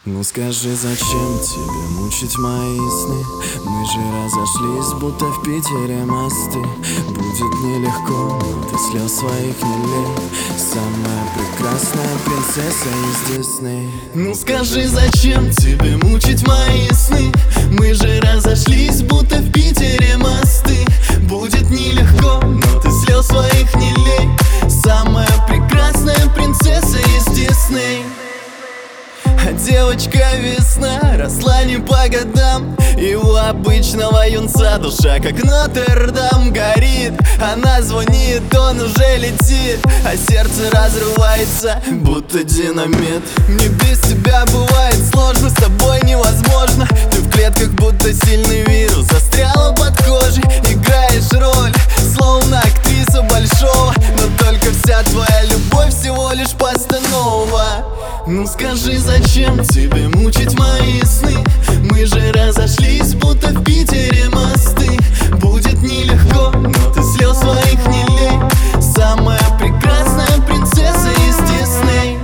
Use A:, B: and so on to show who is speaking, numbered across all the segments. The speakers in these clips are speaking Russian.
A: Ну скажи, зачем тебе мучить мои сны? Мы же разошлись, будто в Питере мосты. Будет нелегко, но ты слез своих не лей. Самая прекрасная принцесса из Дисней. Ну скажи, зачем тебе мучить мои сны? Мы же разошлись, будто в Питере мосты. Будет нелегко, но ты слез своих не лей. Самая прекрасная принцесса из Дисней. А девочка весна росла не по годам, и у обычного юнца душа как Нотр-Дам горит. Она звонит, он уже летит, а сердце разрывается, будто динамит. Мне без тебя бывает сложно, с тобой невозможно. Ты в клетках, будто сильный вирус, застряла под кожей. Играешь роль, словно актриса большого, но только вся твоя любовь всего лишь постанова. Ну скажи, зачем тебе мучить мои сны? Мы же разошлись, будто в Питере мосты. Будет нелегко, но ты слез своих не лей. Самая прекрасная принцесса из Дисней.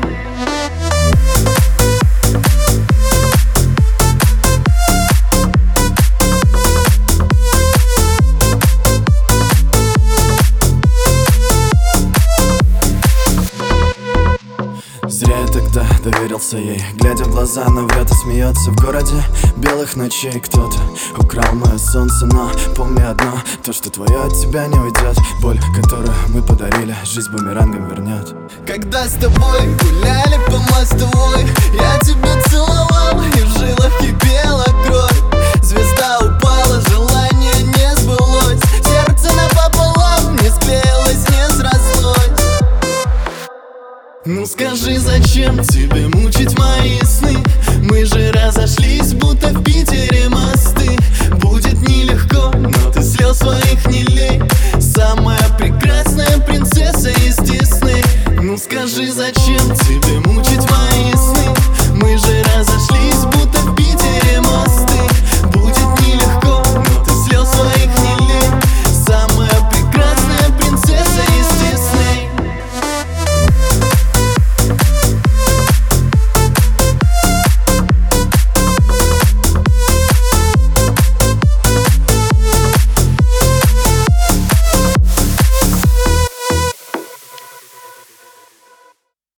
A: Зря я тогда доверился ей, глядя в глаза, но врет и смеется. В городе белых ночей кто-то украл мое солнце. Но помни одно, то, что твое от тебя не уйдет. Боль, которую мы подарили, жизнь бумерангом вернет. Когда с тобой гуляли по мостовой, я тебя целовал, и в жилах кипела кровь. Звезда упала, желание не сбылось. Сердце напополам не склеилось, не срослось. Ну скажи, зачем тебе мучить мои сны? Мы же разошлись, будто в Питере мосты. Будет нелегко, но ты слез своих не лей. Самая прекрасная принцесса из Дисней. Ну скажи, зачем